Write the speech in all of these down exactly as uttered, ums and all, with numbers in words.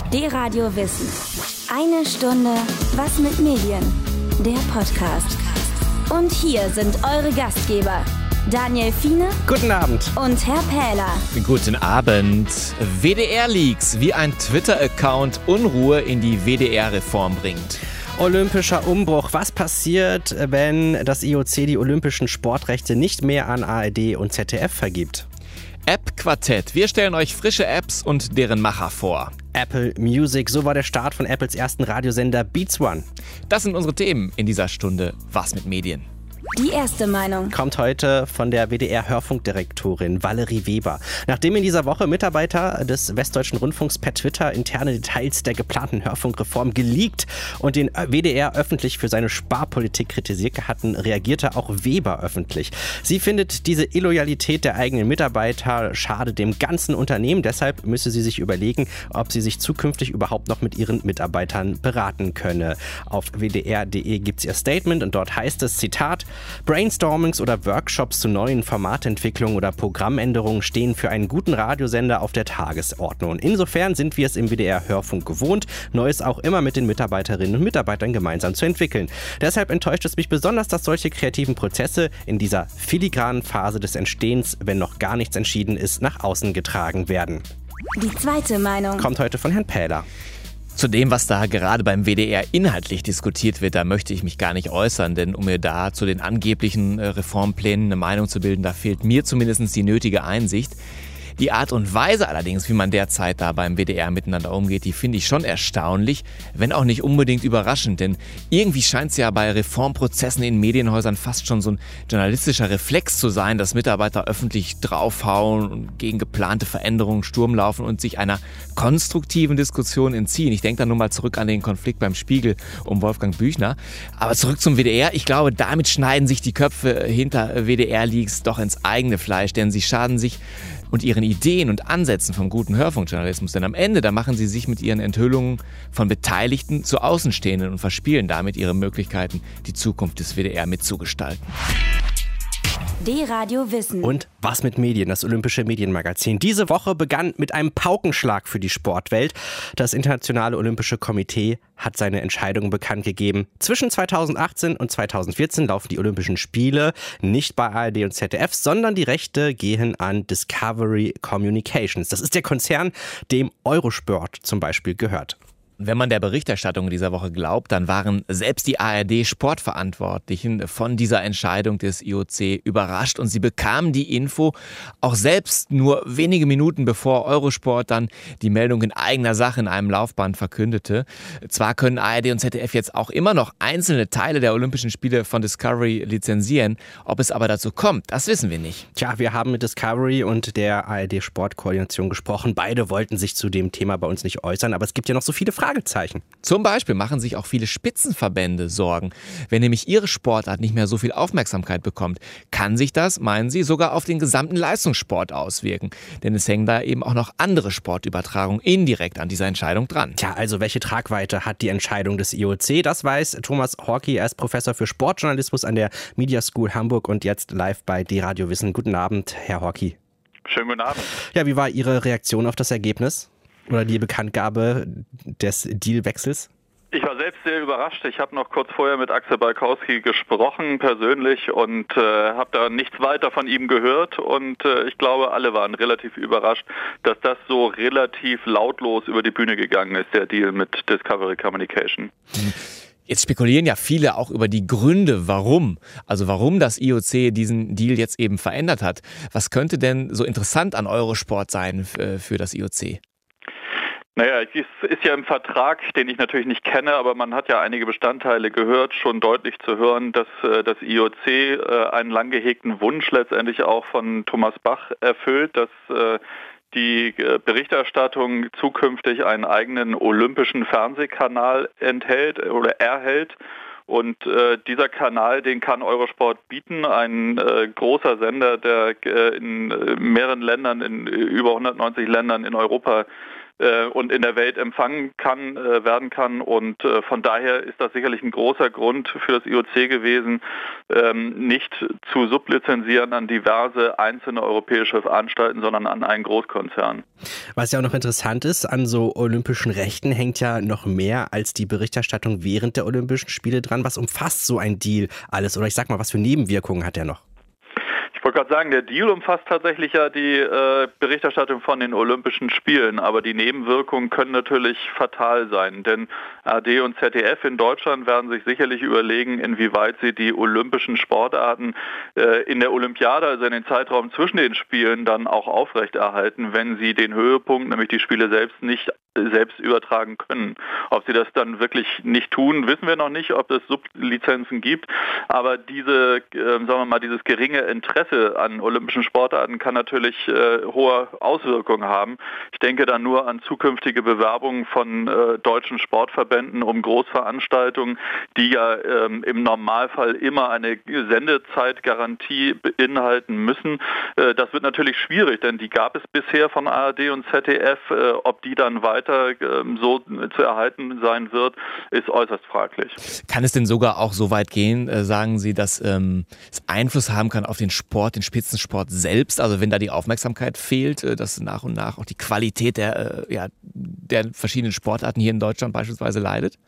D-Radio Wissen. Eine Stunde Was mit Medien. Der Podcast. Und hier sind eure Gastgeber. Daniel Fiene. Guten Abend. Und Herr Pähler. Guten Abend. W D R-Leaks, wie ein Twitter-Account Unruhe in die W D R-Reform bringt. Olympischer Umbruch. Was passiert, wenn das I O C die olympischen Sportrechte nicht mehr an A R D und Z D F vergibt? App-Quartett. Wir stellen euch frische Apps und deren Macher vor. Apple Music. So war der Start von Apples ersten Radiosender Beats One. Das sind unsere Themen in dieser Stunde Was mit Medien. Die erste Meinung kommt heute von der W D R-Hörfunkdirektorin Valerie Weber. Nachdem in dieser Woche Mitarbeiter des Westdeutschen Rundfunks per Twitter interne Details der geplanten Hörfunkreform geleakt und den W D R öffentlich für seine Sparpolitik kritisiert hatten, reagierte auch Weber öffentlich. Sie findet, diese Illoyalität der eigenen Mitarbeiter schade dem ganzen Unternehmen. Deshalb müsse sie sich überlegen, ob sie sich zukünftig überhaupt noch mit ihren Mitarbeitern beraten könne. Auf w d r punkt d e gibt es ihr Statement und dort heißt es, Zitat, Brainstormings oder Workshops zu neuen Formatentwicklungen oder Programmänderungen stehen für einen guten Radiosender auf der Tagesordnung. Insofern sind wir es im W D R-Hörfunk gewohnt, Neues auch immer mit den Mitarbeiterinnen und Mitarbeitern gemeinsam zu entwickeln. Deshalb enttäuscht es mich besonders, dass solche kreativen Prozesse in dieser filigranen Phase des Entstehens, wenn noch gar nichts entschieden ist, nach außen getragen werden. Die zweite Meinung kommt heute von Herrn Pähler. Zu dem, was da gerade beim W D R inhaltlich diskutiert wird, da möchte ich mich gar nicht äußern, denn um mir da zu den angeblichen Reformplänen eine Meinung zu bilden, da fehlt mir zumindest die nötige Einsicht. Die Art und Weise allerdings, wie man derzeit da beim W D R miteinander umgeht, die finde ich schon erstaunlich, wenn auch nicht unbedingt überraschend, denn irgendwie scheint es ja bei Reformprozessen in Medienhäusern fast schon so ein journalistischer Reflex zu sein, dass Mitarbeiter öffentlich draufhauen und gegen geplante Veränderungen Sturm laufen und sich einer konstruktiven Diskussion entziehen. Ich denke da nur mal zurück an den Konflikt beim Spiegel um Wolfgang Büchner. Aber zurück zum W D R. Ich glaube, damit schneiden sich die Köpfe hinter W D R-Leaks doch ins eigene Fleisch, denn sie schaden sich und ihren Ideen und Ansätzen vom guten Hörfunkjournalismus. Denn am Ende, da machen sie sich mit ihren Enthüllungen von Beteiligten zu Außenstehenden und verspielen damit ihre Möglichkeiten, die Zukunft des W D R mitzugestalten. D-Radio Wissen. Und Was mit Medien, das Olympische Medienmagazin. Diese Woche begann mit einem Paukenschlag für die Sportwelt. Das Internationale Olympische Komitee hat seine Entscheidung bekannt gegeben. Zwischen zweitausendachtzehn und zweitausendvierzehn laufen die Olympischen Spiele nicht bei A R D und Z D F, sondern die Rechte gehen an Discovery Communications. Das ist der Konzern, dem Eurosport zum Beispiel gehört. Wenn man der Berichterstattung dieser Woche glaubt, dann waren selbst die A R D-Sportverantwortlichen von dieser Entscheidung des I O C überrascht und sie bekamen die Info auch selbst nur wenige Minuten bevor Eurosport dann die Meldung in eigener Sache in einem Laufband verkündete. Zwar können A R D und Z D F jetzt auch immer noch einzelne Teile der Olympischen Spiele von Discovery lizenzieren, ob es aber dazu kommt, das wissen wir nicht. Tja, wir haben mit Discovery und der A R D-Sportkoordination gesprochen. Beide wollten sich zu dem Thema bei uns nicht äußern, aber es gibt ja noch so viele Fragen. Fragezeichen. Zum Beispiel machen sich auch viele Spitzenverbände Sorgen. Wenn nämlich ihre Sportart nicht mehr so viel Aufmerksamkeit bekommt, kann sich das, meinen sie, sogar auf den gesamten Leistungssport auswirken. Denn es hängen da eben auch noch andere Sportübertragungen indirekt an dieser Entscheidung dran. Tja, also welche Tragweite hat die Entscheidung des I O C? Das weiß Thomas Horky. Er ist Professor für Sportjournalismus an der Media School Hamburg und jetzt live bei D-Radio Wissen. Guten Abend, Herr Horky. Schönen guten Abend. Ja, wie war Ihre Reaktion auf das Ergebnis? Oder die Bekanntgabe des Dealwechsels? Ich war selbst sehr überrascht. Ich habe noch kurz vorher mit Axel Balkowski gesprochen, persönlich, und äh, habe da nichts weiter von ihm gehört. Und äh, ich glaube, alle waren relativ überrascht, dass das so relativ lautlos über die Bühne gegangen ist, der Deal mit Discovery Communication. Jetzt spekulieren ja viele auch über die Gründe, warum. Also warum das I O C diesen Deal jetzt eben verändert hat. Was könnte denn so interessant an Eurosport sein für, für das I O C? Naja, es ist ja im Vertrag, den ich natürlich nicht kenne, aber man hat ja einige Bestandteile gehört, schon deutlich zu hören, dass äh, das I O C äh, einen lang gehegten Wunsch letztendlich auch von Thomas Bach erfüllt, dass äh, die äh, Berichterstattung zukünftig einen eigenen olympischen Fernsehkanal enthält oder erhält. Und äh, dieser Kanal, den kann Eurosport bieten, ein äh, großer Sender, der äh, in äh, mehreren Ländern, in äh, über hundertneunzig Ländern in Europa äh, und in der Welt empfangen kann, äh, werden kann. Und äh, von daher ist das sicherlich ein großer Grund für das I O C gewesen, ähm, nicht zu sublizenzieren an diverse einzelne europäische Anstalten, sondern an einen Großkonzern. Was ja auch noch interessant ist, an so olympischen Rechten hängt ja noch mehr als die Berichterstattung während der Olympischen Spiele dran. Was umfasst so ein Deal alles? Oder ich sag mal, was für Nebenwirkungen hat der noch? Ich wollte gerade sagen, der Deal umfasst tatsächlich ja die äh, Berichterstattung von den Olympischen Spielen, aber die Nebenwirkungen können natürlich fatal sein, denn A R D und Z D F in Deutschland werden sich sicherlich überlegen, inwieweit sie die olympischen Sportarten äh, in der Olympiade, also in den Zeitraum zwischen den Spielen, dann auch aufrechterhalten, wenn sie den Höhepunkt, nämlich die Spiele selbst, nicht selbst übertragen können. Ob sie das dann wirklich nicht tun, wissen wir noch nicht, ob es Sublizenzen gibt, aber diese, äh, sagen wir mal, dieses geringe Interesse an olympischen Sportarten kann natürlich äh, hohe Auswirkungen haben. Ich denke da nur an zukünftige Bewerbungen von äh, deutschen Sportverbänden um Großveranstaltungen, die ja ähm, im Normalfall immer eine Sendezeitgarantie beinhalten müssen. Äh, das wird natürlich schwierig, denn die gab es bisher von A R D und Z D F. Äh, ob die dann weiter so zu erhalten sein wird, ist äußerst fraglich. Kann es denn sogar auch so weit gehen, äh, sagen Sie, dass ähm, es Einfluss haben kann auf den Sport, den Spitzensport selbst? Also wenn da die Aufmerksamkeit fehlt, äh, dass nach und nach auch die Qualität der, äh, ja, der verschiedenen Sportarten hier in Deutschland beispielsweise leidet?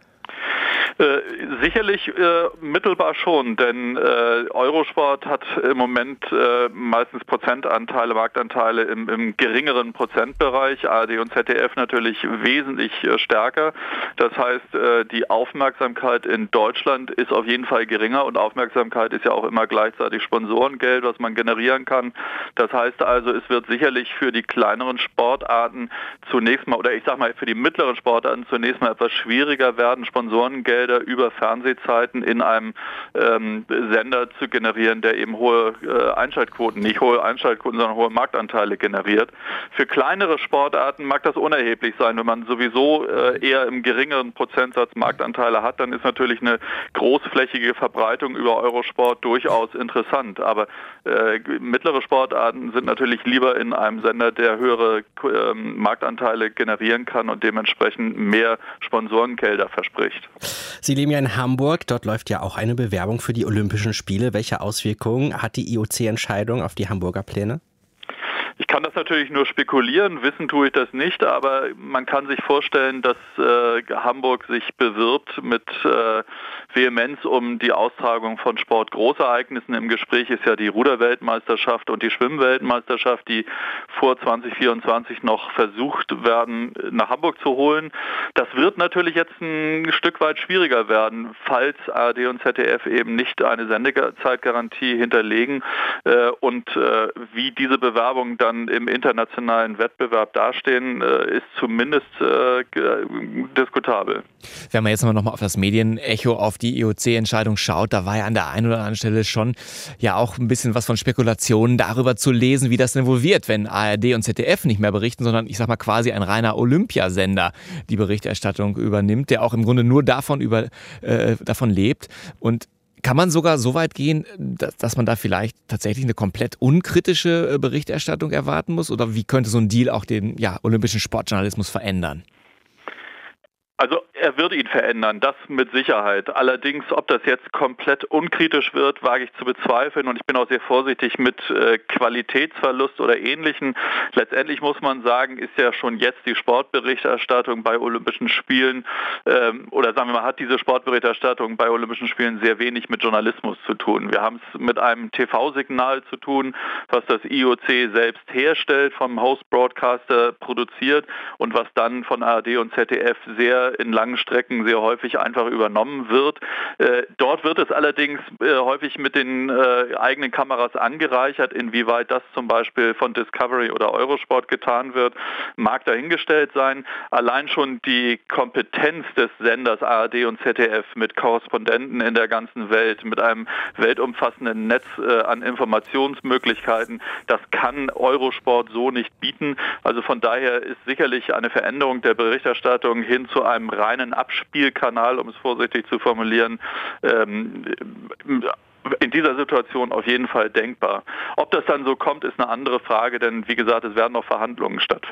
Äh, sicherlich äh, mittelbar schon, denn äh, Eurosport hat im Moment äh, meistens Prozentanteile, Marktanteile im, im geringeren Prozentbereich, A R D und Z D F natürlich wesentlich äh, stärker. Das heißt, äh, die Aufmerksamkeit in Deutschland ist auf jeden Fall geringer und Aufmerksamkeit ist ja auch immer gleichzeitig Sponsorengeld, was man generieren kann. Das heißt also, es wird sicherlich für die kleineren Sportarten zunächst mal, oder ich sag mal für die mittleren Sportarten zunächst mal etwas schwieriger werden, Sponsorengelder über Fernsehzeiten in einem ähm, Sender zu generieren, der eben hohe äh, Einschaltquoten, nicht hohe Einschaltquoten, sondern hohe Marktanteile generiert. Für kleinere Sportarten mag das unerheblich sein. Wenn man sowieso äh, eher im geringeren Prozentsatz Marktanteile hat, dann ist natürlich eine großflächige Verbreitung über Eurosport durchaus interessant. Aber äh, mittlere Sportarten sind natürlich lieber in einem Sender, der höhere äh, Marktanteile generieren kann und dementsprechend mehr Sponsorengelder verspricht. Sie leben ja in Hamburg, dort läuft ja auch eine Bewerbung für die Olympischen Spiele. Welche Auswirkungen hat die I O C-Entscheidung auf die Hamburger Pläne? Ich kann das natürlich nur spekulieren, wissen tue ich das nicht, aber man kann sich vorstellen, dass äh, Hamburg sich bewirbt mit äh, Vehemenz um die Austragung von Sportgroßereignissen. Im Gespräch ist ja die Ruderweltmeisterschaft und die Schwimmweltmeisterschaft, die vor zwanzig vierundzwanzig noch versucht werden, nach Hamburg zu holen. Das wird natürlich jetzt ein Stück weit schwieriger werden, falls A R D und Z D F eben nicht eine Sendezeitgarantie hinterlegen äh, und äh, wie diese Bewerbung dann im internationalen Wettbewerb dastehen, ist zumindest äh, diskutabel. Wenn man jetzt noch mal auf das Medienecho, auf die I O C-Entscheidung schaut, da war ja an der einen oder anderen Stelle schon ja auch ein bisschen was von Spekulationen darüber zu lesen, wie das denn wohl wird, wenn A R D und Z D F nicht mehr berichten, sondern ich sag mal quasi ein reiner Olympiasender die Berichterstattung übernimmt, der auch im Grunde nur davon, über, äh, davon lebt. Und kann man sogar so weit gehen, dass man da vielleicht tatsächlich eine komplett unkritische Berichterstattung erwarten muss? Oder wie könnte so ein Deal auch den ja, olympischen Sportjournalismus verändern? Also er wird ihn verändern, das mit Sicherheit. Allerdings, ob das jetzt komplett unkritisch wird, wage ich zu bezweifeln und ich bin auch sehr vorsichtig mit äh, Qualitätsverlust oder Ähnlichem. Letztendlich muss man sagen, ist ja schon jetzt die Sportberichterstattung bei Olympischen Spielen ähm, oder sagen wir mal, hat diese Sportberichterstattung bei Olympischen Spielen sehr wenig mit Journalismus zu tun. Wir haben es mit einem T V-Signal zu tun, was das I O C selbst herstellt, vom Host-Broadcaster produziert und was dann von A R D und Z D F sehr in langen Strecken sehr häufig einfach übernommen wird. Äh, dort wird es allerdings äh, häufig mit den äh, eigenen Kameras angereichert. Inwieweit das zum Beispiel von Discovery oder Eurosport getan wird, mag dahingestellt sein. Allein schon die Kompetenz des Senders A R D und Z D F mit Korrespondenten in der ganzen Welt, mit einem weltumfassenden Netz äh, an Informationsmöglichkeiten, das kann Eurosport so nicht bieten. Also von daher ist sicherlich eine Veränderung der Berichterstattung hin zu einem reinen Abspielkanal, um es vorsichtig zu formulieren, ähm, in dieser Situation auf jeden Fall denkbar. Ob das dann so kommt, ist eine andere Frage, denn wie gesagt, es werden noch Verhandlungen stattfinden.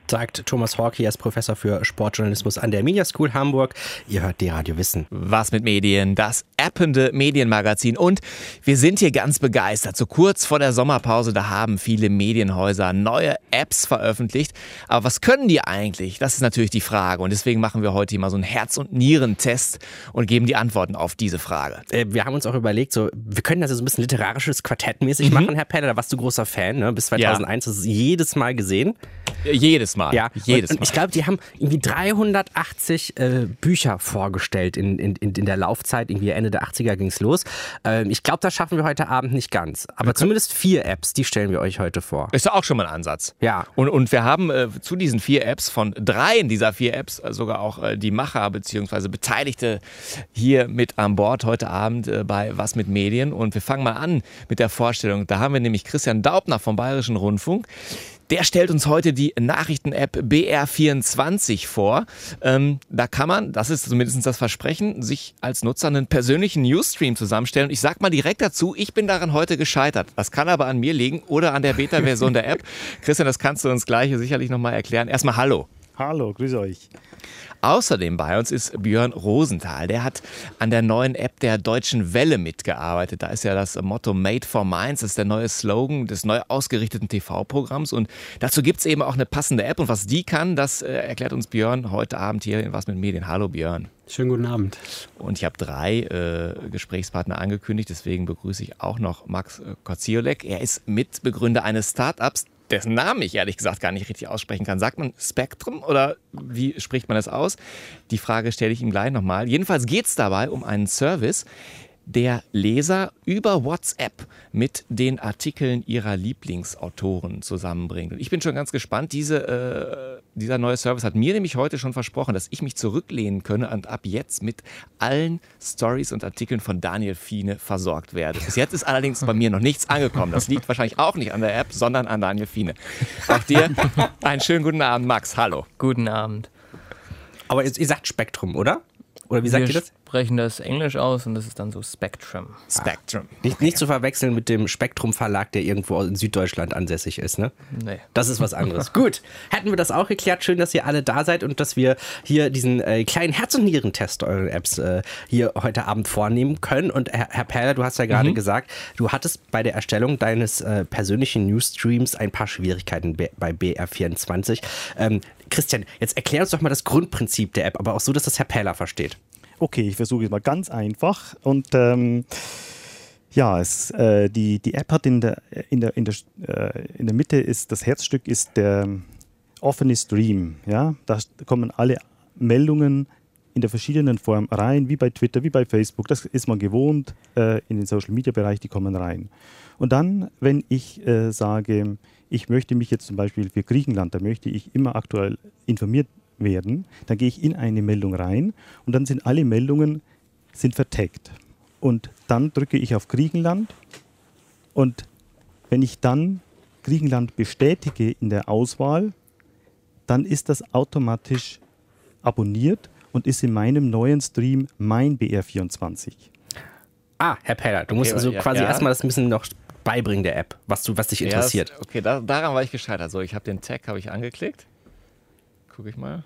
Sagt Thomas Horky, er ist Professor für Sportjournalismus an der Media School Hamburg. Ihr hört D-Radio Wissen. Was mit Medien, das appende Medienmagazin. Und wir sind hier ganz begeistert. So kurz vor der Sommerpause, da haben viele Medienhäuser neue Apps veröffentlicht. Aber was können die eigentlich? Das ist natürlich die Frage. Und deswegen machen wir heute hier mal so einen Herz- und Nieren-Test und geben die Antworten auf diese Frage. Äh, wir haben uns auch überlegt, so, wir können das ja so ein bisschen literarisches Quartettmäßig mhm. machen, Herr Peller. Da warst du großer Fan, ne? Bis zweitausendeins ja. hast du es jedes Mal gesehen. Jedes Mal. Ja, jedes und, und Mal. Ich glaube, die haben irgendwie dreihundertachtzig äh, Bücher vorgestellt in, in, in der Laufzeit. Irgendwie Ende der achtziger ging es los. Ähm, ich glaube, das schaffen wir heute Abend nicht ganz. Aber okay. zumindest vier Apps, die stellen wir euch heute vor. Ist ja auch schon mal ein Ansatz. Ja. Und, und wir haben äh, zu diesen vier Apps, von dreien dieser vier Apps, äh, sogar auch äh, die Macher bzw. Beteiligte hier mit an Bord heute Abend äh, bei Was mit Medien. Und wir fangen mal an mit der Vorstellung. Da haben wir nämlich Christian Daubner vom Bayerischen Rundfunk. Der stellt uns heute die Nachrichten-App B R vierundzwanzig vor. Ähm, da kann man, das ist zumindest das Versprechen, sich als Nutzer einen persönlichen Newsstream zusammenstellen. Ich sag mal direkt dazu, ich bin daran heute gescheitert. Das kann aber an mir liegen oder an der Beta-Version der App. Christian, das kannst du uns gleich sicherlich nochmal erklären. Erstmal Hallo. Hallo, grüße euch. Außerdem bei uns ist Björn Rosenthal. Der hat an der neuen App der Deutschen Welle mitgearbeitet. Da ist ja das Motto Made for Minds. Das ist der neue Slogan des neu ausgerichteten T V-Programms. Und dazu gibt es eben auch eine passende App. Und was die kann, das äh, erklärt uns Björn heute Abend hier in Was mit Medien. Hallo Björn. Schönen guten Abend. Und ich habe drei äh, Gesprächspartner angekündigt. Deswegen begrüße ich auch noch Max Koziolek. Er ist Mitbegründer eines Startups, dessen Namen ich ehrlich gesagt gar nicht richtig aussprechen kann. Sagt man Spectrum oder wie spricht man das aus? Die Frage stelle ich ihm gleich nochmal. Jedenfalls geht es dabei um einen Service, der Leser über WhatsApp mit den Artikeln ihrer Lieblingsautoren zusammenbringt. Und ich bin schon ganz gespannt. Diese, äh, dieser neue Service hat mir nämlich heute schon versprochen, dass ich mich zurücklehnen könne und ab jetzt mit allen Stories und Artikeln von Daniel Fiene versorgt werde. Bis jetzt ist allerdings bei mir noch nichts angekommen. Das liegt wahrscheinlich auch nicht an der App, sondern an Daniel Fiene. Auch dir einen schönen guten Abend, Max. Hallo. Guten Abend. Aber ihr, ihr sagt Spektrum, oder? Oder wie sagt Wir ihr das? Wir sprechen das Englisch aus und das ist dann so Spectrum. Spectrum. Ah, nicht, nicht zu verwechseln mit dem Spektrum Verlag, der irgendwo in Süddeutschland ansässig ist, ne? Nee. Das ist was anderes. Gut, hätten wir das auch geklärt. Schön, dass ihr alle da seid und dass wir hier diesen äh, kleinen Herz- und Nieren-Test eurer Apps äh, hier heute Abend vornehmen können. Und Herr, Herr Perler, du hast ja gerade mhm. gesagt, du hattest bei der Erstellung deines äh, persönlichen Newsstreams ein paar Schwierigkeiten b- bei B R vierundzwanzig. Ähm, Christian, jetzt erklär uns doch mal das Grundprinzip der App, aber auch so, dass das Herr Perler versteht. Okay, ich versuche es mal ganz einfach. Und ähm, ja, es, äh, die, die App hat in der, in, der, in, der, äh, in der Mitte ist, das Herzstück ist der offene Stream. Ja? Da kommen alle Meldungen in der verschiedenen Form rein, wie bei Twitter, wie bei Facebook. Das ist man gewohnt äh, in den Social-Media-Bereich, die kommen rein. Und dann, wenn ich äh, sage, ich möchte mich jetzt zum Beispiel für Griechenland, da möchte ich immer aktuell informiert werden, dann gehe ich in eine Meldung rein und dann sind alle Meldungen sind vertaggt. Und dann drücke ich auf Griechenland und wenn ich dann Griechenland bestätige in der Auswahl, dann ist das automatisch abonniert und ist in meinem neuen Stream mein B R vierundzwanzig. Ah, Herr Peller, du musst okay, also ja, quasi ja. erstmal das ein bisschen noch beibringen der App, was, du, was dich interessiert. Ja, das, okay, da, daran war ich gescheitert. So, ich habe den Tag habe ich angeklickt. Gucke ich mal.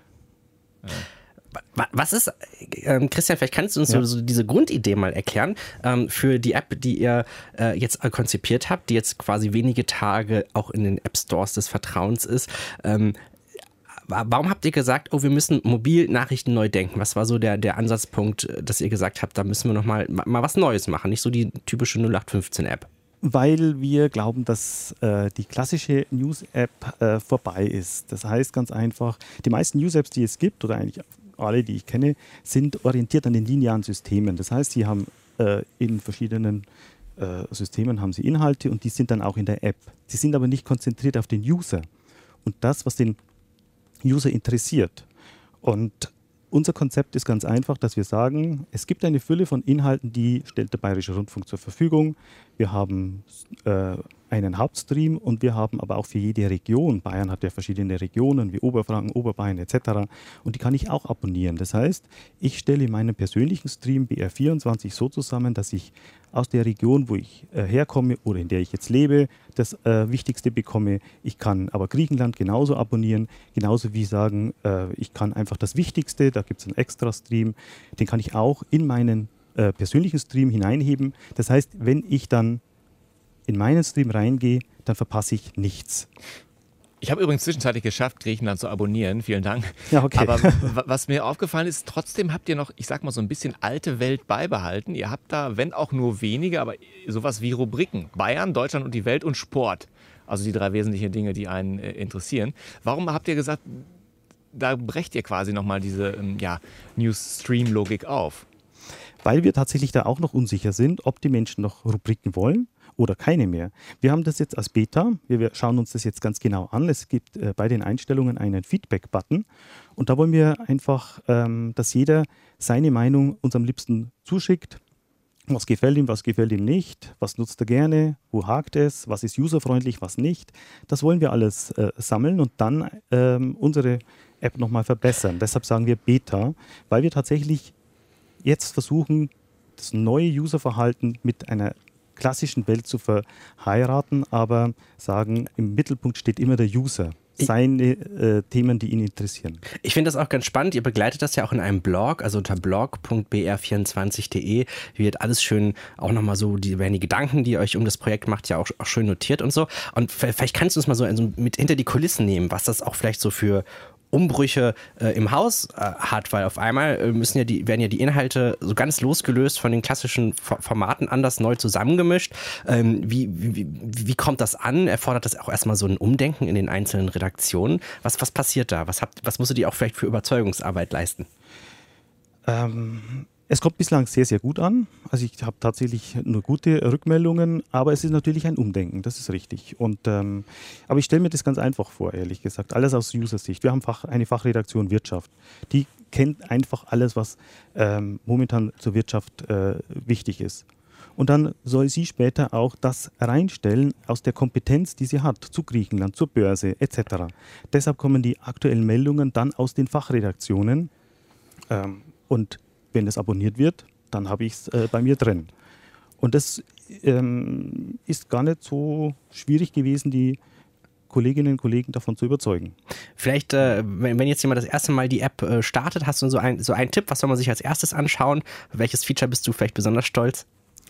Ja. Was ist, ähm, Christian, vielleicht kannst du uns ja. so, so diese Grundidee mal erklären ähm, für die App, die ihr äh, jetzt äh, konzipiert habt, die jetzt quasi wenige Tage auch in den App-Stores des Vertrauens ist. Ähm, warum habt ihr gesagt, oh, wir müssen Mobilnachrichten neu denken? Was war so der, der Ansatzpunkt, dass ihr gesagt habt, da müssen wir noch mal, mal was Neues machen, nicht so die typische null acht fünfzehn App? Weil wir glauben, dass äh, die klassische News-App äh, vorbei ist. Das heißt ganz einfach, die meisten News-Apps, die es gibt, oder eigentlich alle, die ich kenne, sind orientiert an den linearen Systemen. Das heißt, sie haben äh, in verschiedenen äh, Systemen haben sie Inhalte und die sind dann auch in der App. Sie sind aber nicht konzentriert auf den User und das, was den User interessiert. Und unser Konzept ist ganz einfach, dass wir sagen, es gibt eine Fülle von Inhalten, die stellt der Bayerische Rundfunk zur Verfügung. Wir haben äh, einen Hauptstream und wir haben aber auch für jede Region, Bayern hat ja verschiedene Regionen wie Oberfranken, Oberbayern et cetera. Und die kann ich auch abonnieren. Das heißt, ich stelle meinen persönlichen Stream B R vierundzwanzig so zusammen, dass ich aus der Region, wo ich äh, herkomme oder in der ich jetzt lebe, das äh, Wichtigste bekomme. Ich kann aber Griechenland genauso abonnieren, genauso wie sagen, äh, ich kann einfach das Wichtigste, da gibt es einen Extra-Stream, den kann ich auch in meinen äh, persönlichen Stream hineinheben. Das heißt, wenn ich dann in meinen Stream reingehe, dann verpasse ich nichts. Ich habe übrigens zwischenzeitlich geschafft, Griechenland zu abonnieren. Vielen Dank. Ja, okay. Aber w- was mir aufgefallen ist, trotzdem habt ihr noch, ich sag mal, so ein bisschen alte Welt beibehalten. Ihr habt da, wenn auch nur wenige, aber sowas wie Rubriken. Bayern, Deutschland und die Welt und Sport. Also die drei wesentlichen Dinge, die einen äh, interessieren. Warum habt ihr gesagt, da brecht ihr quasi nochmal diese ähm, ja, News-Stream-Logik auf? Weil wir tatsächlich da auch noch unsicher sind, ob die Menschen noch Rubriken wollen oder keine mehr. Wir haben das jetzt als Beta, wir schauen uns das jetzt ganz genau an. Es gibt äh, bei den Einstellungen einen Feedback-Button und da wollen wir einfach, ähm, dass jeder seine Meinung uns am liebsten zuschickt. Was gefällt ihm, was gefällt ihm nicht, was nutzt er gerne, wo hakt es, was ist userfreundlich, was nicht. Das wollen wir alles äh, sammeln und dann ähm, unsere App nochmal verbessern. Deshalb sagen wir Beta, weil wir tatsächlich jetzt versuchen, das neue Userverhalten mit einer klassischen Welt zu verheiraten, aber sagen, im Mittelpunkt steht immer der User. Seine äh, Themen, die ihn interessieren. Ich finde das auch ganz spannend. Ihr begleitet das ja auch in einem Blog, also unter blog punkt b r vierundzwanzig punkt d e wird alles schön, auch nochmal so, die werden die Gedanken, die ihr euch um das Projekt macht, ja auch, auch schön notiert und so. Und vielleicht kannst du uns mal so also mit hinter die Kulissen nehmen, was das auch vielleicht so für Umbrüche äh, im Haus äh, hat, weil auf einmal äh, müssen ja die, werden ja die Inhalte so ganz losgelöst von den klassischen F- Formaten anders neu zusammengemischt. Ähm, wie, wie, wie kommt das an? Erfordert das auch erstmal so ein Umdenken in den einzelnen Redaktionen? Was, was passiert da? Was, habt, was musstet ihr auch vielleicht für Überzeugungsarbeit leisten? Ähm, es kommt bislang sehr, sehr gut an. Also ich habe tatsächlich nur gute Rückmeldungen, aber es ist natürlich ein Umdenken, das ist richtig. Und, ähm, aber ich stelle mir das ganz einfach vor, ehrlich gesagt. Alles aus User-Sicht. Wir haben Fach, eine Fachredaktion Wirtschaft. Die kennt einfach alles, was ähm, momentan zur Wirtschaft äh, wichtig ist. Und dann soll sie später auch das reinstellen aus der Kompetenz, die sie hat, zu Griechenland, zur Börse et cetera. Deshalb kommen die aktuellen Meldungen dann aus den Fachredaktionen. Ähm, und wenn das abonniert wird, dann habe ich es äh, bei mir drin. Und das ähm, ist gar nicht so schwierig gewesen, die Kolleginnen und Kollegen davon zu überzeugen. Vielleicht, äh, wenn, wenn jetzt jemand das erste Mal die App äh, startet, hast du so, ein, so einen Tipp, was soll man sich als erstes anschauen? Welches Feature bist du vielleicht besonders stolz?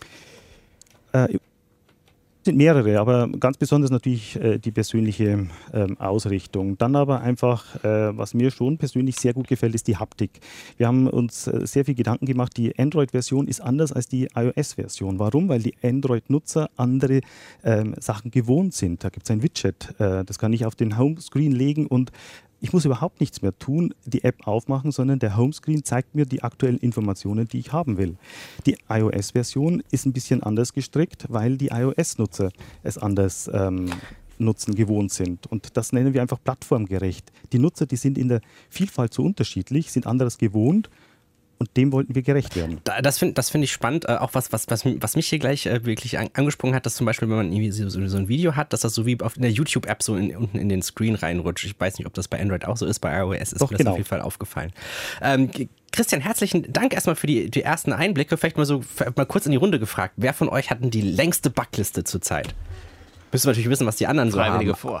Äh, Es sind mehrere, aber ganz besonders natürlich äh, die persönliche ähm, Ausrichtung. Dann aber einfach, äh, was mir schon persönlich sehr gut gefällt, ist die Haptik. Wir haben uns äh, sehr viel Gedanken gemacht, die Android-Version ist anders als die iOS-Version. Warum? Weil die Android-Nutzer andere ähm, Sachen gewohnt sind. Da gibt es ein Widget, äh, das kann ich auf den Homescreen legen und ich muss überhaupt nichts mehr tun, die App aufmachen, sondern der Homescreen zeigt mir die aktuellen Informationen, die ich haben will. Die iOS-Version ist ein bisschen anders gestrickt, weil die iOS-Nutzer es anders ähm, nutzen gewohnt sind. Und das nennen wir einfach plattformgerecht. Die Nutzer, die sind in der Vielfalt so unterschiedlich, sind anderes gewohnt. Und dem wollten wir gerecht werden. Das finde das find ich spannend. Äh, auch was, was, was, was mich hier gleich äh, wirklich an, angesprungen hat, dass zum Beispiel, wenn man irgendwie so, so ein Video hat, dass das so wie auf in der YouTube-App so in, unten in den Screen reinrutscht. Ich weiß nicht, ob das bei Android auch so ist. Bei iOS ist Doch, mir das genau. auf jeden Fall aufgefallen. Ähm, Christian, herzlichen Dank erstmal für die, die ersten Einblicke. Vielleicht mal so mal kurz in die Runde gefragt. Wer von euch hat denn die längste Backliste zurzeit? Müssen wir natürlich wissen, was die anderen so Freiwillige haben. vor.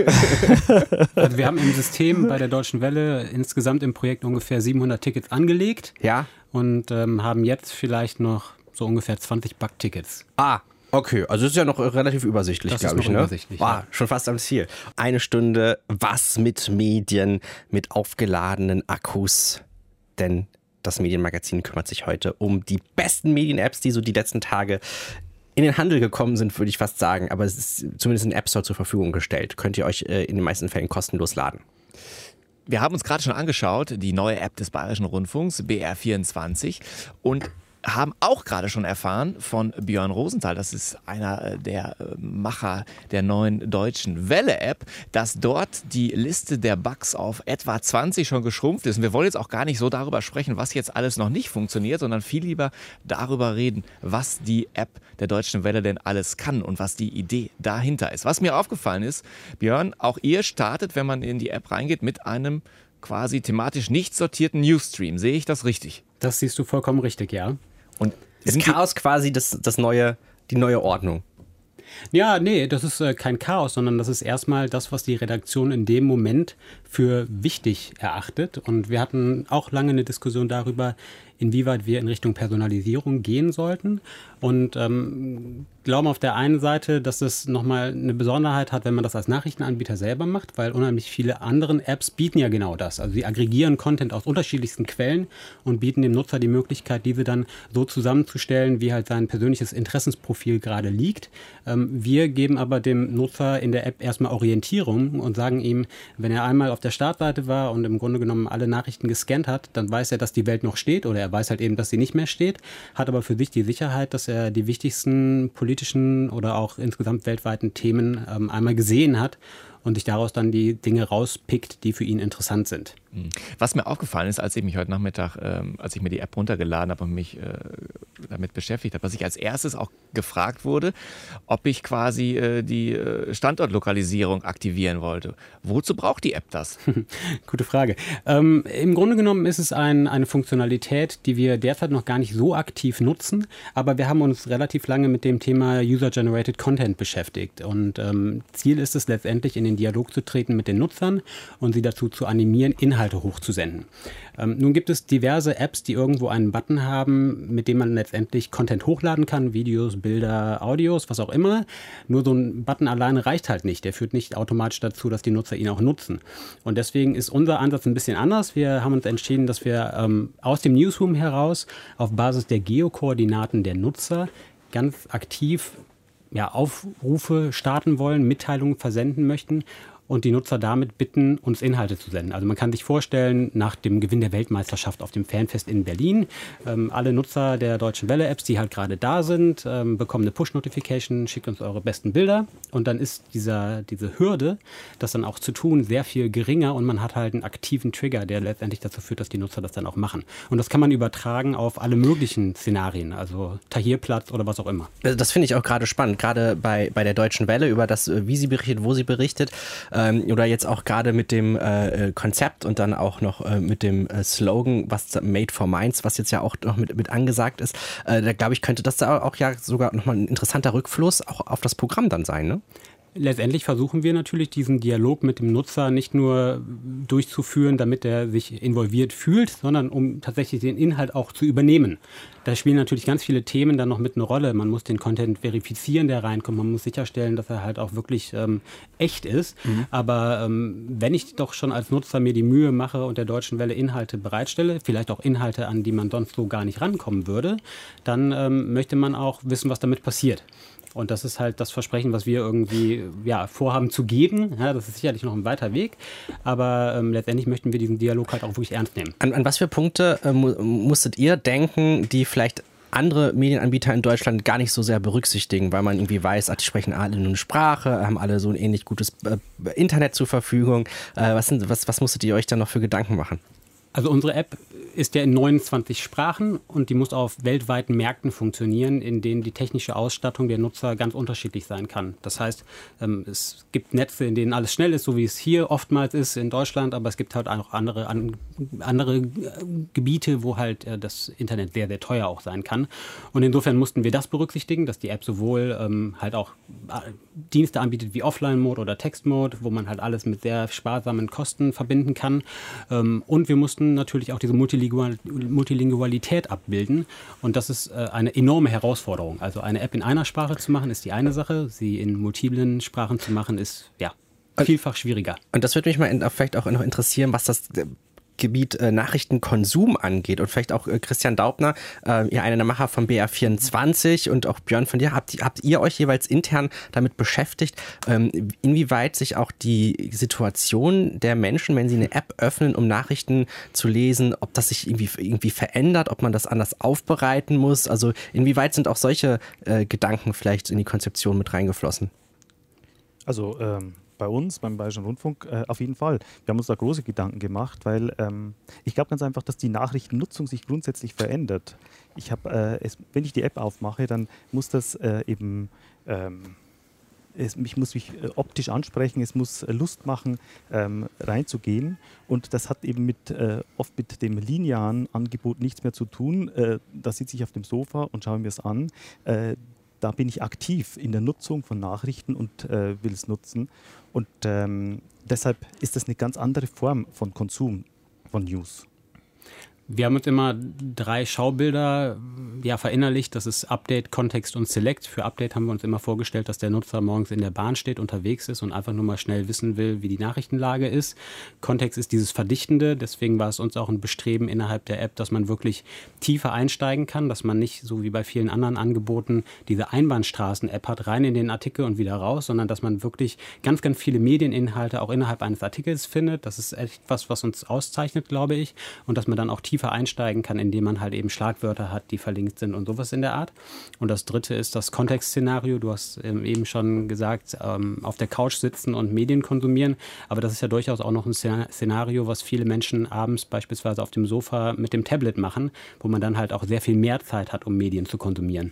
Also wir haben im System bei der Deutschen Welle insgesamt im Projekt ungefähr siebenhundert Tickets angelegt Ja? und ähm, haben jetzt vielleicht noch so ungefähr zwanzig Bug-Tickets. Ah, okay. Also das ist ja noch relativ übersichtlich, Das ist glaube ich. noch Ne? übersichtlich, Ah, ja. schon fast am Ziel. Eine Stunde Was mit Medien, mit aufgeladenen Akkus. Denn das Medienmagazin kümmert sich heute um die besten Medien-Apps, die so die letzten Tage in den Handel gekommen sind, würde ich fast sagen. Aber es ist zumindest in App Store zur Verfügung gestellt. Könnt ihr euch äh, in den meisten Fällen kostenlos laden. Wir haben uns gerade schon angeschaut, die neue App des Bayerischen Rundfunks, B R vierundzwanzig. Und haben auch gerade schon erfahren von Björn Rosenthal, das ist einer der Macher der neuen deutschen Welle-App, dass dort die Liste der Bugs auf etwa zwanzig schon geschrumpft ist. Und wir wollen jetzt auch gar nicht so darüber sprechen, was jetzt alles noch nicht funktioniert, sondern viel lieber darüber reden, was die App der Deutschen Welle denn alles kann und was die Idee dahinter ist. Was mir aufgefallen ist, Björn, auch ihr startet, wenn man in die App reingeht, mit einem quasi thematisch nicht sortierten Newsstream. Sehe ich das richtig? Das siehst du vollkommen richtig, ja. Und ist Chaos quasi das, das neue, die neue Ordnung? Ja, nee, das ist äh, kein Chaos, sondern das ist erstmal das, was die Redaktion in dem Moment für wichtig erachtet. Und wir hatten auch lange eine Diskussion darüber, inwieweit wir in Richtung Personalisierung gehen sollten. Und ähm, glauben auf der einen Seite, dass es nochmal eine Besonderheit hat, wenn man das als Nachrichtenanbieter selber macht, weil unheimlich viele andere Apps bieten ja genau das. Also sie aggregieren Content aus unterschiedlichsten Quellen und bieten dem Nutzer die Möglichkeit, diese dann so zusammenzustellen, wie halt sein persönliches Interessensprofil gerade liegt. Ähm, wir geben aber dem Nutzer in der App erstmal Orientierung und sagen ihm, wenn er einmal auf der Startseite war und im Grunde genommen alle Nachrichten gescannt hat, dann weiß er, dass die Welt noch steht oder er weiß halt eben, dass sie nicht mehr steht, hat aber für sich die Sicherheit, dass er die wichtigsten politischen oder auch insgesamt weltweiten Themen ähm, einmal gesehen hat und sich daraus dann die Dinge rauspickt, die für ihn interessant sind. Was mir aufgefallen ist, als ich mich heute Nachmittag, ähm, als ich mir die App runtergeladen habe und mich äh, damit beschäftigt habe, was ich als erstes auch gefragt wurde, ob ich quasi äh, die äh, Standortlokalisierung aktivieren wollte. Wozu braucht die App das? Gute Frage. Ähm, im Grunde genommen ist es ein, eine Funktionalität, die wir derzeit noch gar nicht so aktiv nutzen, aber wir haben uns relativ lange mit dem Thema User-Generated Content beschäftigt und ähm, Ziel ist es letztendlich, in den Dialog zu treten mit den Nutzern und sie dazu zu animieren, Inhalte hochzusenden. Ähm, nun gibt es diverse Apps, die irgendwo einen Button haben, mit dem man letztendlich Content hochladen kann, Videos, Bilder, Audios, was auch immer. Nur so ein Button alleine reicht halt nicht. Der führt nicht automatisch dazu, dass die Nutzer ihn auch nutzen. Und deswegen ist unser Ansatz ein bisschen anders. Wir haben uns entschieden, dass wir ähm, aus dem Newsroom heraus auf Basis der Geokoordinaten der Nutzer ganz aktiv ja, Aufrufe starten wollen, Mitteilungen versenden möchten und die Nutzer damit bitten, uns Inhalte zu senden. Also man kann sich vorstellen, nach dem Gewinn der Weltmeisterschaft auf dem Fanfest in Berlin, ähm, alle Nutzer der Deutschen Welle-Apps, die halt gerade da sind, ähm, bekommen eine Push-Notification, schickt uns eure besten Bilder und dann ist dieser, diese Hürde, das dann auch zu tun, sehr viel geringer und man hat halt einen aktiven Trigger, der letztendlich dazu führt, dass die Nutzer das dann auch machen. Und das kann man übertragen auf alle möglichen Szenarien, also Tahrirplatz oder was auch immer. Das finde ich auch gerade spannend, gerade bei, bei der Deutschen Welle, über das, wie sie berichtet, wo sie berichtet, ähm, oder jetzt auch gerade mit dem äh, Konzept und dann auch noch äh, mit dem äh, Slogan, was Made for Minds, was jetzt ja auch noch mit, mit angesagt ist, äh, da glaube ich, könnte das da auch ja sogar nochmal ein interessanter Rückfluss auch auf das Programm dann sein, ne? Letztendlich versuchen wir natürlich, diesen Dialog mit dem Nutzer nicht nur durchzuführen, damit er sich involviert fühlt, sondern um tatsächlich den Inhalt auch zu übernehmen. Da spielen natürlich ganz viele Themen dann noch mit eine Rolle. Man muss den Content verifizieren, der reinkommt. Man muss sicherstellen, dass er halt auch wirklich ähm, echt ist. Mhm. Aber ähm, wenn ich doch schon als Nutzer mir die Mühe mache und der Deutschen Welle Inhalte bereitstelle, vielleicht auch Inhalte, an die man sonst so gar nicht rankommen würde, dann ähm, möchte man auch wissen, was damit passiert. Und das ist halt das Versprechen, was wir irgendwie ja, vorhaben zu geben. Ja, das ist sicherlich noch ein weiter Weg, aber ähm, letztendlich möchten wir diesen Dialog halt auch wirklich ernst nehmen. An, an was für Punkte äh, mu- musstet ihr denken, die vielleicht andere Medienanbieter in Deutschland gar nicht so sehr berücksichtigen, weil man irgendwie weiß, ach, die sprechen alle nur eine Sprache, haben alle so ein ähnlich gutes äh, Internet zur Verfügung. Äh, was, sind, was, was musstet ihr euch dann noch für Gedanken machen? Also unsere App ist ja in neunundzwanzig Sprachen und die muss auf weltweiten Märkten funktionieren, in denen die technische Ausstattung der Nutzer ganz unterschiedlich sein kann. Das heißt, ähm, es gibt Netze, in denen alles schnell ist, so wie es hier oftmals ist in Deutschland, aber es gibt halt auch andere, an, andere äh, Gebiete, wo halt äh, das Internet sehr, sehr teuer auch sein kann. Und insofern mussten wir das berücksichtigen, dass die App sowohl ähm, halt auch äh, Dienste anbietet wie Offline-Mode oder Text-Mode, wo man halt alles mit sehr sparsamen Kosten verbinden kann. Ähm, und wir mussten natürlich auch diese Multilingual- Multilingualität abbilden. Und das ist äh, eine enorme Herausforderung. Also eine App in einer Sprache zu machen, ist die eine Sache. Sie in multiplen Sprachen zu machen, ist ja vielfach schwieriger. Und das würde mich mal in, vielleicht auch noch interessieren, was das Gebiet äh, Nachrichtenkonsum angeht. Und vielleicht auch äh, Christian Daubner, äh, ihr einer der Macher von B R vierundzwanzig und auch Björn von dir, habt, habt ihr euch jeweils intern damit beschäftigt, ähm, inwieweit sich auch die Situation der Menschen, wenn sie eine App öffnen, um Nachrichten zu lesen, ob das sich irgendwie, irgendwie verändert, ob man das anders aufbereiten muss? Also inwieweit sind auch solche äh, Gedanken vielleicht in die Konzeption mit reingeflossen? Also ähm, bei uns, beim Bayerischen Rundfunk, äh, auf jeden Fall. Wir haben uns da große Gedanken gemacht, weil ähm, ich glaube ganz einfach, dass die Nachrichtennutzung sich grundsätzlich verändert. Ich habe, äh, es, wenn ich die App aufmache, dann muss das äh, eben ähm, Es, ich muss mich äh, optisch ansprechen, es muss äh, Lust machen, ähm, reinzugehen. Und das hat eben mit, äh, oft mit dem linearen Angebot nichts mehr zu tun. Äh, da sitze ich auf dem Sofa und schaue mir es an. Äh, da bin ich aktiv in der Nutzung von Nachrichten und äh, will es nutzen. Und ähm, deshalb ist das eine ganz andere Form von Konsum von News. Wir haben uns immer drei Schaubilder ja, verinnerlicht. Das ist Update, Kontext und Select. Für Update haben wir uns immer vorgestellt, dass der Nutzer morgens in der Bahn steht, unterwegs ist und einfach nur mal schnell wissen will, wie die Nachrichtenlage ist. Kontext ist dieses Verdichtende. Deswegen war es uns auch ein Bestreben innerhalb der App, dass man wirklich tiefer einsteigen kann, dass man nicht, so wie bei vielen anderen Angeboten, diese Einbahnstraßen-App hat, rein in den Artikel und wieder raus, sondern dass man wirklich ganz, ganz viele Medieninhalte auch innerhalb eines Artikels findet. Das ist etwas, was uns auszeichnet, glaube ich. Und dass man dann auch tiefer einsteigen kann, indem man halt eben Schlagwörter hat, die verlinkt sind und sowas in der Art. Und das dritte ist das Kontextszenario. Du hast ähm, eben schon gesagt, ähm, auf der Couch sitzen und Medien konsumieren. Aber das ist ja durchaus auch noch ein Szenario, was viele Menschen abends beispielsweise auf dem Sofa mit dem Tablet machen, wo man dann halt auch sehr viel mehr Zeit hat, um Medien zu konsumieren.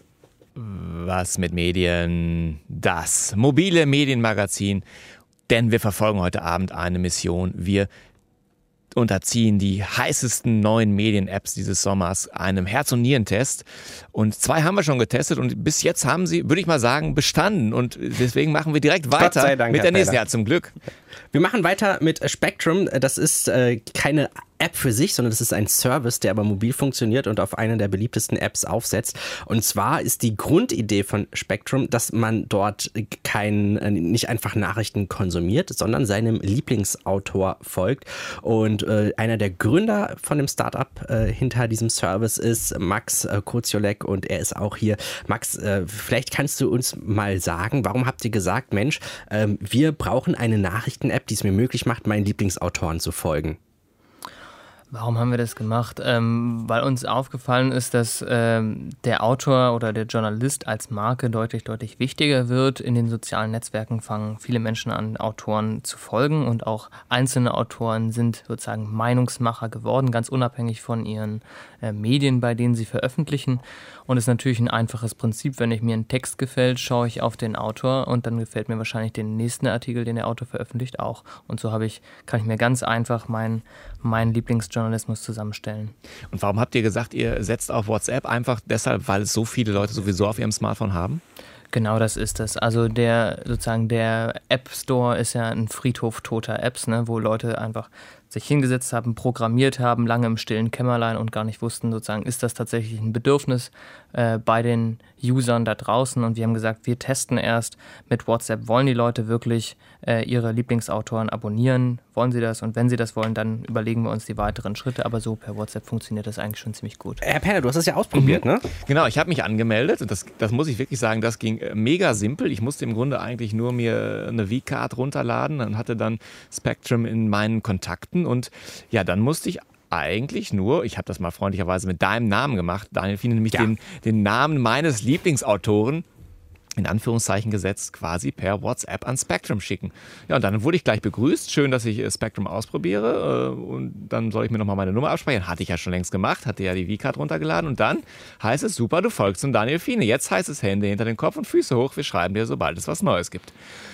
Was mit Medien? Das mobile Medienmagazin. Denn wir verfolgen heute Abend eine Mission. Wir unterziehen die heißesten neuen Medien-Apps dieses Sommers einem Herz- und Nierentest. Und zwei haben wir schon getestet und bis jetzt haben sie, würde ich mal sagen, bestanden. Und deswegen machen wir direkt weiter Gott sei Dank, mit Herr der nächsten. Feder. Ja, zum Glück. Wir machen weiter mit Spectrum. Das ist äh, keine App für sich, sondern das ist ein Service, der aber mobil funktioniert und auf eine der beliebtesten Apps aufsetzt. Und zwar ist die Grundidee von Spectrum, dass man dort kein, nicht einfach Nachrichten konsumiert, sondern seinem Lieblingsautor folgt. Und äh, einer der Gründer von dem Startup äh, hinter diesem Service ist Max äh, Koziolek und er ist auch hier. Max, äh, vielleicht kannst du uns mal sagen, warum habt ihr gesagt, Mensch, äh, wir brauchen eine Nachrichten-App, die es mir möglich macht, meinen Lieblingsautoren zu folgen? Warum haben wir das gemacht? Ähm, weil uns aufgefallen ist, dass ähm, der Autor oder der Journalist als Marke deutlich, deutlich wichtiger wird. In den sozialen Netzwerken fangen viele Menschen an, Autoren zu folgen und auch einzelne Autoren sind sozusagen Meinungsmacher geworden, ganz unabhängig von ihren äh, Medien, bei denen sie veröffentlichen. Und es ist natürlich ein einfaches Prinzip, wenn ich mir ein Text gefällt, schaue ich auf den Autor und dann gefällt mir wahrscheinlich der nächste Artikel, den der Autor veröffentlicht, auch. Und so habe ich, kann ich mir ganz einfach meinen mein Lieblingsjournalismus zusammenstellen. Und warum habt ihr gesagt, ihr setzt auf WhatsApp? Einfach deshalb, weil es so viele Leute sowieso auf ihrem Smartphone haben? Genau, das ist es. Also der sozusagen der App Store ist ja ein Friedhof toter Apps, ne, wo Leute einfach sich hingesetzt haben, programmiert haben, lange im stillen Kämmerlein und gar nicht wussten, sozusagen, ist das tatsächlich ein Bedürfnis äh, bei den Usern da draußen. Und wir haben gesagt, wir testen erst mit WhatsApp, wollen die Leute wirklich äh, ihre Lieblingsautoren abonnieren, wollen sie das? Und wenn sie das wollen, dann überlegen wir uns die weiteren Schritte. Aber so per WhatsApp funktioniert das eigentlich schon ziemlich gut. Herr Penner, du hast das ja ausprobiert, mhm. ne? Genau, ich habe mich angemeldet und das, das muss ich wirklich sagen, das ging mega simpel. Ich musste im Grunde eigentlich nur mir eine V-Card runterladen und hatte dann Spectrum in meinen Kontakten. Und ja, dann musste ich eigentlich nur, ich habe das mal freundlicherweise mit deinem Namen gemacht, Daniel Fiene, nämlich ja. den, den Namen meines Lieblingsautoren in Anführungszeichen gesetzt, quasi per WhatsApp an Spectrum schicken. Ja, und dann wurde ich gleich begrüßt. Schön, dass ich Spectrum ausprobiere. Und dann soll ich mir nochmal meine Nummer abspeichern. Hatte ich ja schon längst gemacht, hatte ja die V-Card runtergeladen. Und dann heißt es, super, du folgst zum Daniel Fiene. Jetzt heißt es Hände hinter den Kopf und Füße hoch. Wir schreiben dir, sobald es was Neues gibt.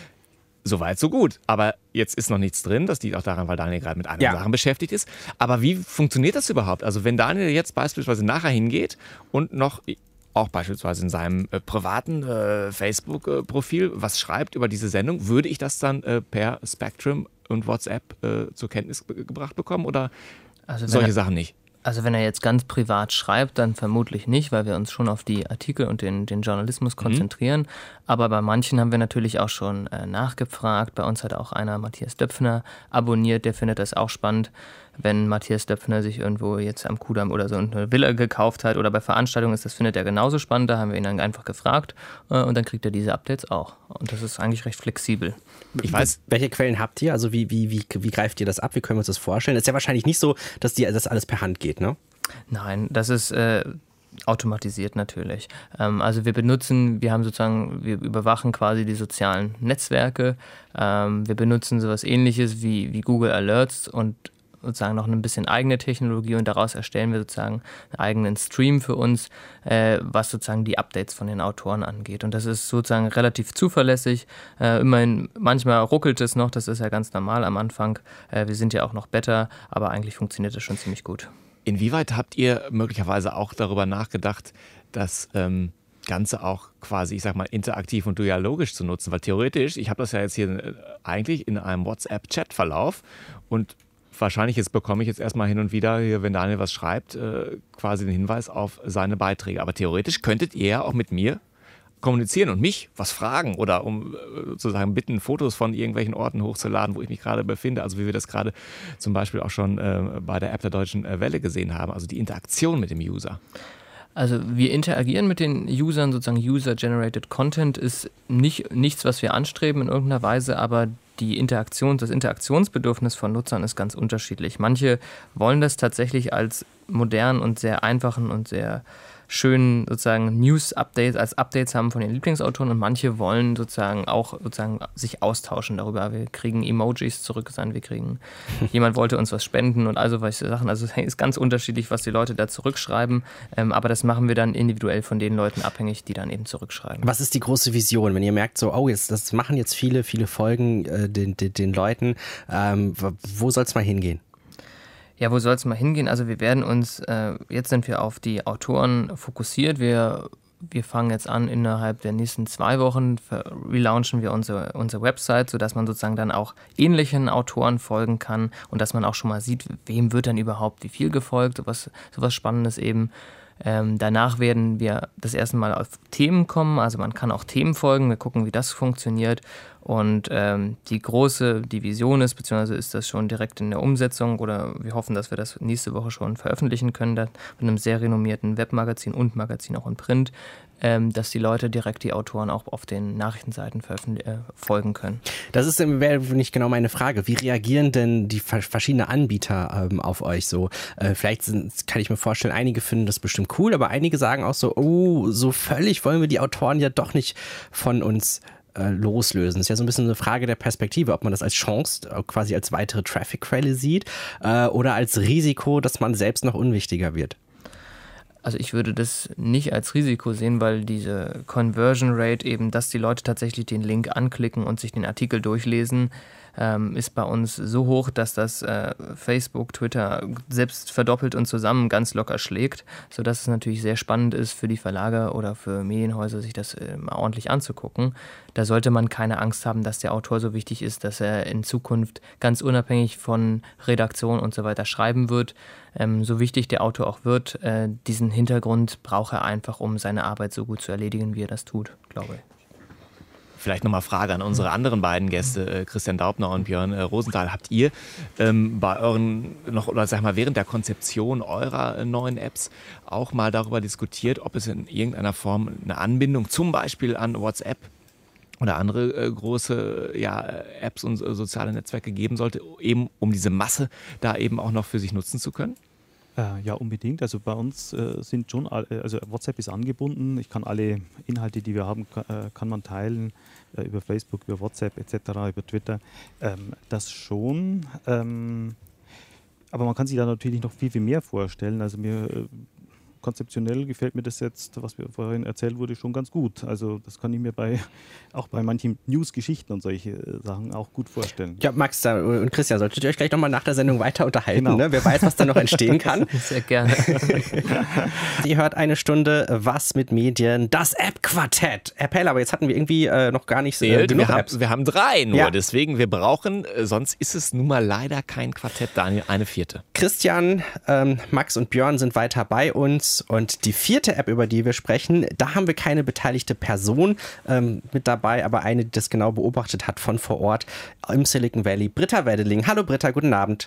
Soweit, so gut. Aber jetzt ist noch nichts drin. Das liegt auch daran, weil Daniel gerade mit anderen ja. Sachen beschäftigt ist. Aber wie funktioniert das überhaupt? Also wenn Daniel jetzt beispielsweise nachher hingeht und noch auch beispielsweise in seinem äh, privaten äh, Facebook-Profil was schreibt über diese Sendung, würde ich das dann äh, per Spectrum und WhatsApp äh, zur Kenntnis ge- gebracht bekommen oder also solche er, Sachen nicht? Also wenn er jetzt ganz privat schreibt, dann vermutlich nicht, weil wir uns schon auf die Artikel und den, den Journalismus konzentrieren. Mhm. Aber bei manchen haben wir natürlich auch schon äh, nachgefragt. Bei uns hat auch einer Matthias Döpfner abonniert, der findet das auch spannend, wenn Matthias Döpfner sich irgendwo jetzt am Kudamm oder so eine Villa gekauft hat oder bei Veranstaltungen ist, das findet er genauso spannend. Da haben wir ihn dann einfach gefragt äh, und dann kriegt er diese Updates auch. Und das ist eigentlich recht flexibel. Ich weiß, welche Quellen habt ihr? Also wie, wie, wie, wie greift ihr das ab? Wie können wir uns das vorstellen? Es ist ja wahrscheinlich nicht so, dass die, das alles per Hand geht, ne? Nein, das ist äh, automatisiert natürlich. Ähm, also wir benutzen, wir haben sozusagen, wir überwachen quasi die sozialen Netzwerke. Ähm, wir benutzen sowas Ähnliches wie, wie Google Alerts und sozusagen noch ein bisschen eigene Technologie und daraus erstellen wir sozusagen einen eigenen Stream für uns, äh, was sozusagen die Updates von den Autoren angeht. Und das ist sozusagen relativ zuverlässig. Äh, immerhin, manchmal ruckelt es noch, das ist ja ganz normal am Anfang. Äh, wir sind ja auch noch Beta, aber eigentlich funktioniert das schon ziemlich gut. Inwieweit habt ihr möglicherweise auch darüber nachgedacht, das ähm, Ganze auch quasi, ich sag mal, interaktiv und dialogisch zu nutzen? Weil theoretisch, ich habe das ja jetzt hier äh, eigentlich in einem WhatsApp-Chat-Verlauf und wahrscheinlich jetzt bekomme ich jetzt erstmal hin und wieder, hier, wenn Daniel was schreibt, äh, quasi den Hinweis auf seine Beiträge. Aber theoretisch könntet ihr ja auch mit mir kommunizieren und mich was fragen oder um äh, sozusagen bitten, Fotos von irgendwelchen Orten hochzuladen, wo ich mich gerade befinde. Also wie wir das gerade zum Beispiel auch schon äh, bei der App der Deutschen Welle gesehen haben. Also die Interaktion mit dem User. Also wir interagieren mit den Usern, sozusagen User-Generated Content ist nicht, nichts, was wir anstreben in irgendeiner Weise, aber die Interaktion, das Interaktionsbedürfnis von Nutzern ist ganz unterschiedlich. Manche wollen das tatsächlich als modernen und sehr einfachen und sehr schönen sozusagen News-Updates als Updates haben von den Lieblingsautoren und manche wollen sozusagen auch sozusagen sich austauschen darüber. Wir kriegen Emojis zurückgesandt, wir kriegen, jemand wollte uns was spenden und also solche Sachen. Also es ist ganz unterschiedlich, was die Leute da zurückschreiben, ähm, aber das machen wir dann individuell von den Leuten abhängig, die dann eben zurückschreiben. Was ist die große Vision, wenn ihr merkt so, oh, jetzt, das machen jetzt viele, viele Folgen äh, den, den, den Leuten, ähm, wo soll es mal hingehen? Ja, wo soll es mal hingehen? Also wir werden uns, äh, jetzt sind wir auf die Autoren fokussiert. Wir, wir fangen jetzt an, innerhalb der nächsten zwei Wochen relaunchen wir unsere, unsere Website, sodass man sozusagen dann auch ähnlichen Autoren folgen kann und dass man auch schon mal sieht, wem wird dann überhaupt wie viel gefolgt, sowas, sowas Spannendes eben. Ähm, danach werden wir das erste Mal auf Themen kommen, also man kann auch Themen folgen, wir gucken, wie das funktioniert und ähm, die große, die Vision ist, beziehungsweise ist das schon direkt in der Umsetzung oder wir hoffen, dass wir das nächste Woche schon veröffentlichen können, mit einem sehr renommierten Webmagazin und Magazin auch in Print, ähm, dass die Leute direkt die Autoren auch auf den Nachrichtenseiten veröffentlich- äh, folgen können. Das ist wäre nicht genau meine Frage. Wie reagieren denn die verschiedenen Anbieter ähm, auf euch so? Äh, vielleicht sind, kann ich mir vorstellen, einige finden das bestimmt cool, aber einige sagen auch so, oh, so völlig wollen wir die Autoren ja doch nicht von uns äh, loslösen. Das ist ja so ein bisschen eine Frage der Perspektive, ob man das als Chance, äh, quasi als weitere Traffic-Quelle sieht äh, oder als Risiko, dass man selbst noch unwichtiger wird. Also ich würde das nicht als Risiko sehen, weil diese Conversion Rate eben, dass die Leute tatsächlich den Link anklicken und sich den Artikel durchlesen, ähm, ist bei uns so hoch, dass das äh, Facebook, Twitter selbst verdoppelt und zusammen ganz locker schlägt, sodass es natürlich sehr spannend ist für die Verlage oder für Medienhäuser, sich das äh, mal ordentlich anzugucken. Da sollte man keine Angst haben, dass der Autor so wichtig ist, dass er in Zukunft ganz unabhängig von Redaktion und so weiter schreiben wird. Ähm, so wichtig der Autor auch wird, äh, diesen Hintergrund braucht er einfach, um seine Arbeit so gut zu erledigen, wie er das tut, glaube ich. Vielleicht nochmal Frage an unsere anderen beiden Gäste, äh, Christian Daubner und Björn äh, Rosenthal. Habt ihr ähm, bei euren, noch, oder sag mal, während der Konzeption eurer äh, neuen Apps auch mal darüber diskutiert, ob es in irgendeiner Form eine Anbindung zum Beispiel an WhatsApp oder andere äh, große ja, Apps und äh, soziale Netzwerke geben sollte, eben um diese Masse da eben auch noch für sich nutzen zu können? Äh, ja, unbedingt. Also bei uns äh, sind schon, alle, also WhatsApp ist angebunden. Ich kann alle Inhalte, die wir haben, kann, äh, kann man teilen äh, über Facebook, über WhatsApp et cetera, über Twitter. Ähm, das schon. Ähm, aber man kann sich da natürlich noch viel, viel mehr vorstellen. Also mir äh, konzeptionell gefällt mir das jetzt, was mir vorhin erzählt wurde, schon ganz gut. Also das kann ich mir bei auch bei manchen News-Geschichten und solche Sachen auch gut vorstellen. Ja, Max da, und Christian, solltet ihr euch gleich nochmal nach der Sendung weiter unterhalten, genau. Ne? Wer weiß, was da noch entstehen kann. Sehr gerne. Ihr hört eine Stunde Was mit Medien, das App-Quartett. Herr Pell, aber jetzt hatten wir irgendwie äh, noch gar nicht äh, genug wir, Apps. haben, wir haben drei nur, ja. Deswegen wir brauchen, äh, sonst ist es nun mal leider kein Quartett, Daniel, eine vierte. Christian, ähm, Max und Björn sind weiter bei uns. Plus. Und die vierte App, über die wir sprechen, da haben wir keine beteiligte Person ähm, mit dabei, aber eine, die das genau beobachtet hat von vor Ort im Silicon Valley. Britta Wedeling. Hallo Britta, guten Abend.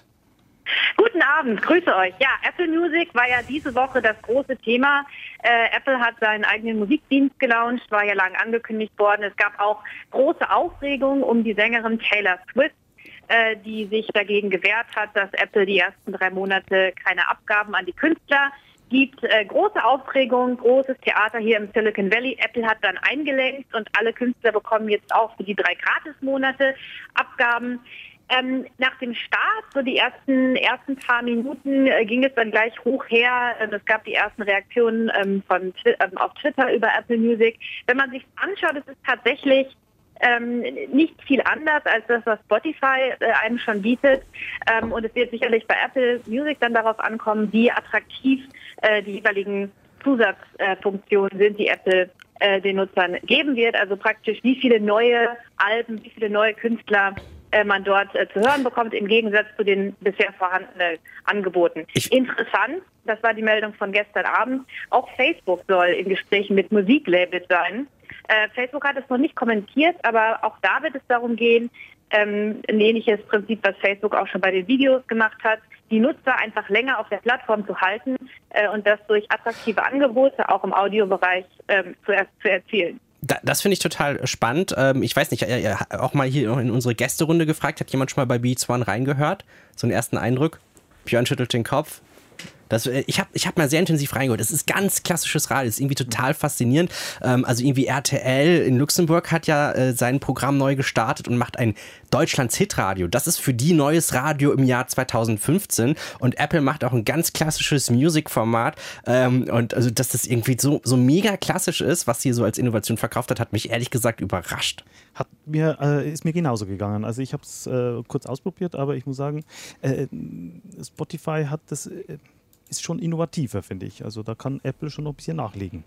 Guten Abend, grüße euch. Ja, Apple Music war ja diese Woche das große Thema. Äh, Apple hat seinen eigenen Musikdienst gelauncht, war ja lang angekündigt worden. Es gab auch große Aufregung um die Sängerin Taylor Swift, äh, die sich dagegen gewehrt hat, dass Apple die ersten drei Monate keine Abgaben an die Künstler gibt. Äh, große Aufregung, großes Theater hier im Silicon Valley. Apple hat dann eingelenkt und alle Künstler bekommen jetzt auch für die drei Gratismonate Abgaben. Ähm, nach dem Start, so die ersten ersten paar Minuten, äh, ging es dann gleich hoch her. Ähm, es gab die ersten Reaktionen ähm, von ähm, auf Twitter über Apple Music. Wenn man sich anschaut, es ist tatsächlich ähm, nicht viel anders als das, was Spotify äh, einem schon bietet. Ähm, und es wird sicherlich bei Apple Music dann darauf ankommen, wie attraktiv äh, die jeweiligen Zusatzfunktionen äh, sind, die Apple äh, den Nutzern geben wird. Also praktisch, wie viele neue Alben, wie viele neue Künstler man dort äh, zu hören bekommt, im Gegensatz zu den bisher vorhandenen Angeboten. Ich Interessant, das war die Meldung von gestern Abend, auch Facebook soll in Gesprächen mit Musiklabels sein. Äh, Facebook hat es noch nicht kommentiert, aber auch da wird es darum gehen, ähm, ein ähnliches Prinzip, was Facebook auch schon bei den Videos gemacht hat, die Nutzer einfach länger auf der Plattform zu halten äh, und das durch attraktive Angebote auch im Audiobereich ähm, zu, er zu erzielen. Das finde ich total spannend. Ich weiß nicht, auch mal hier in unsere Gästerunde gefragt, hat jemand schon mal bei Beats One reingehört? So einen ersten Eindruck? Björn schüttelt den Kopf. Das, ich habe ich hab mal sehr intensiv reingehört. Das ist ganz klassisches Radio. Das ist irgendwie total faszinierend. Ähm, also irgendwie R T L in Luxemburg hat ja äh, sein Programm neu gestartet und macht ein Deutschlands Hitradio. Das ist für die neues Radio im Jahr zweitausendfünfzehn. Und Apple macht auch ein ganz klassisches Musikformat. Ähm, und also, dass das irgendwie so, so mega klassisch ist, was hier so als Innovation verkauft hat, hat mich ehrlich gesagt überrascht. Hat mir, äh, ist mir genauso gegangen. Also ich habe es äh, kurz ausprobiert, aber ich muss sagen, äh, Spotify hat das... Äh, ist schon innovativer, finde ich. Also da kann Apple schon noch ein bisschen nachlegen.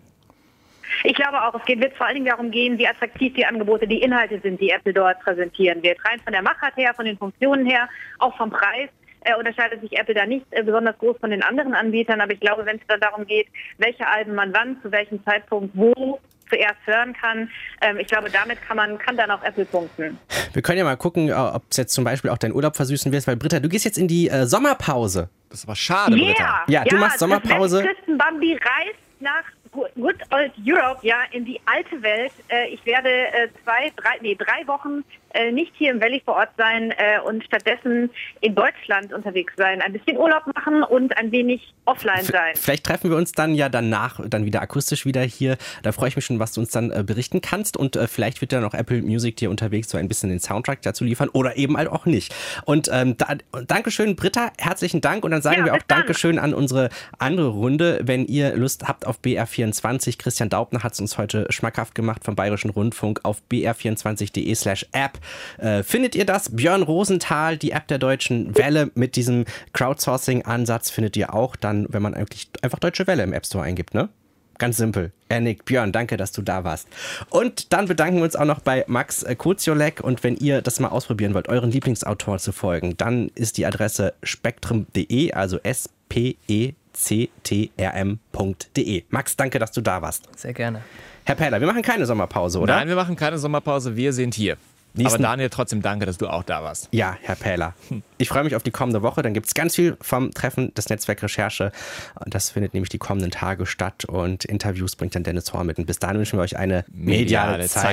Ich glaube auch, es geht, wird vor allen Dingen darum gehen, wie attraktiv die Angebote, die Inhalte sind, die Apple dort präsentieren wird. Rein von der Machart her, von den Funktionen her, auch vom Preis äh, unterscheidet sich Apple da nicht äh, besonders groß von den anderen Anbietern. Aber ich glaube, wenn es dann darum geht, welche Alben man wann, zu welchem Zeitpunkt, wo zuerst hören kann. Ähm, ich glaube, damit kann man kann dann auch Apple punkten. Wir können ja mal gucken, ob es jetzt zum Beispiel auch deinen Urlaub versüßen wirst, weil Britta, du gehst jetzt in die äh, Sommerpause. Das war schade, yeah. Britta. Ja, du ja, machst Sommerpause. Das Küstenbambi reist nach Good Old Europe, ja, in die alte Welt. Äh, ich werde äh, zwei, drei, nee, drei Wochen äh, nicht hier im Valley vor Ort sein äh, und stattdessen in Deutschland unterwegs sein. Ein bisschen Urlaub machen und ein wenig offline sein. Vielleicht treffen wir uns dann ja danach dann wieder akustisch wieder hier. Da freue ich mich schon, was du uns dann äh, berichten kannst. Und äh, vielleicht wird dann auch Apple Music dir unterwegs so ein bisschen den Soundtrack dazu liefern oder eben halt auch nicht. Und ähm, da, Dankeschön, Britta. Herzlichen Dank. Und dann sagen ja, wir auch dann. Dankeschön an unsere andere Runde. Wenn ihr Lust habt auf B R vierundzwanzig, Christian Daubner hat es uns heute schmackhaft gemacht vom Bayerischen Rundfunk auf b r vierundzwanzig punkt de slash app. Äh, findet ihr das? Björn Rosenthal, die App der Deutschen Welle mit diesem Crowdsourcing-Ansatz findet ihr auch dann, wenn man eigentlich einfach Deutsche Welle im App Store eingibt, ne? Ganz simpel. Er nickt. Björn, danke, dass du da warst. Und dann bedanken wir uns auch noch bei Max Koziolek. Und wenn ihr das mal ausprobieren wollt, euren Lieblingsautor zu folgen, dann ist die Adresse spektrum punkt de, also S P E C T R M punkt de. Max, danke, dass du da warst. Sehr gerne. Herr Pähler, wir machen keine Sommerpause, oder? Nein, wir machen keine Sommerpause, wir sind hier. Nächsten Aber Daniel, trotzdem danke, dass du auch da warst. Ja, Herr Pähler. Ich freue mich auf die kommende Woche. Dann gibt es ganz viel vom Treffen des Netzwerk Recherche. Das findet nämlich die kommenden Tage statt und Interviews bringt dann Dennis Horn mit. Und bis dahin wünschen wir euch eine mediale, mediale Zeit.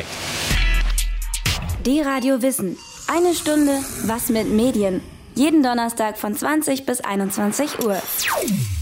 Zeit. D-Radio Wissen. Eine Stunde was mit Medien. Jeden Donnerstag von zwanzig bis einundzwanzig Uhr.